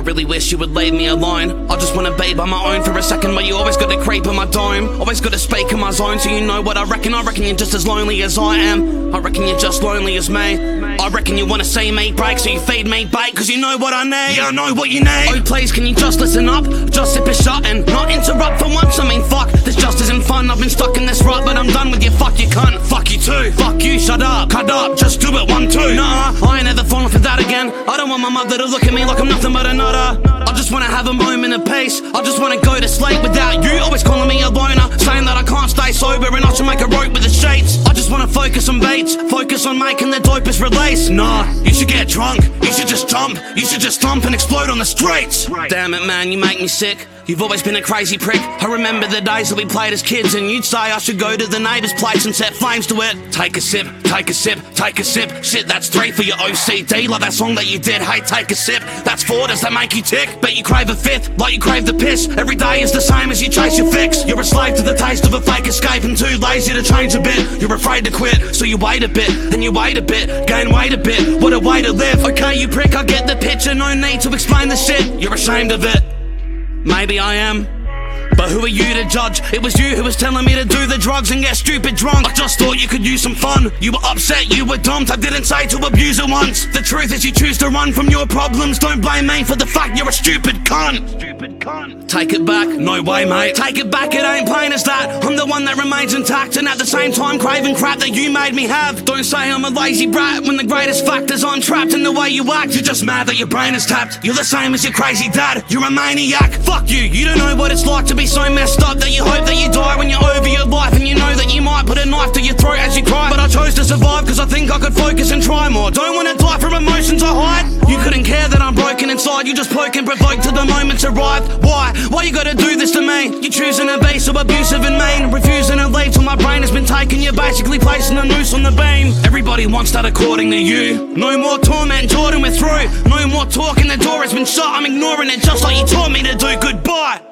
really wish you would leave me alone. I just wanna be by my own for a second, but you always gotta creep in my dome. Always gotta speak in my zone, so you know what I reckon. I reckon you're just as lonely as I am. I reckon you're just lonely as me. I reckon you wanna see me break, so you feed me bait, cause you know what I need. Yeah, I know what you need. Oh please, can you just listen up? Just sip a shot and not interrupt for once. I mean fuck, this just isn't fun. I've been stuck in this rut, but I'm done with you. Fuck you cunt. Fuck you too. Fuck you, shut up. Cut up, just do it 1, 2. Nah, I ain't ever falling for that again. I don't want my mother to look at me like I'm nothing but a nutter. I just wanna have a moment of peace. I just wanna go to sleep without you always calling me a loner, saying that I can't stay sober and I should make a rope with the sheets. I just wanna focus on beats, focus on making the dopest release. Nah, you should get drunk, you should just jump, you should just stomp and explode on the streets. Damn it man, you make me sick. You've always been a crazy prick. I remember the days that we played as kids and you'd say I should go to the neighbour's place and set flames to it. Take a sip, take a sip, take a sip. Shit, that's 3 for your OCD, like that song that you did. Hey, take a sip, that's 4, does that make you tick? Bet you crave a 5th, like you crave the piss. Every day is the same as you chase your fix. You're a slave to the taste of a fake escape and too lazy to change a bit. You're afraid to quit, so you wait a bit, and you wait a bit, gain weight a bit. What a way to live. Okay, you prick, I get the picture, no need to explain the shit. You're ashamed of it. Maybe I am, but who are you to judge? It was you who was telling me to do the drugs and get stupid drunk. I just thought you could use some fun. You were upset, you were dumped. I didn't say to abuse it once. The truth is you choose to run from your problems. Don't blame me for the fact you're a stupid cunt. Stupid cunt. Take it back, no way mate. Take it back, it ain't plain as that. I'm the one that remains intact and at the same time craving crap that you made me have. Don't say I'm a lazy brat when the greatest fact is I'm trapped in the way you act. You're just mad that your brain is tapped. You're the same as your crazy dad. You're a maniac. Fuck you, you don't know what it's like to be so messed up that you hope that you die when you're over your life, and you know that you might put a knife to your throat as you cry. But I chose to survive cause I think I could focus and try more. Don't wanna die from emotions I hide. You couldn't care that I'm broken inside. You just poke and provoke till the moment's arrived. Why you gotta do this to me? You're choosing to be so abusive and mean, refusing to leave till my brain has been taken. You're basically placing a noose on the beam. Everybody wants that according to you. No more torment, Jordan, we're through. No more talking, the door has been shut. I'm ignoring it just like you taught me to do. Goodbye.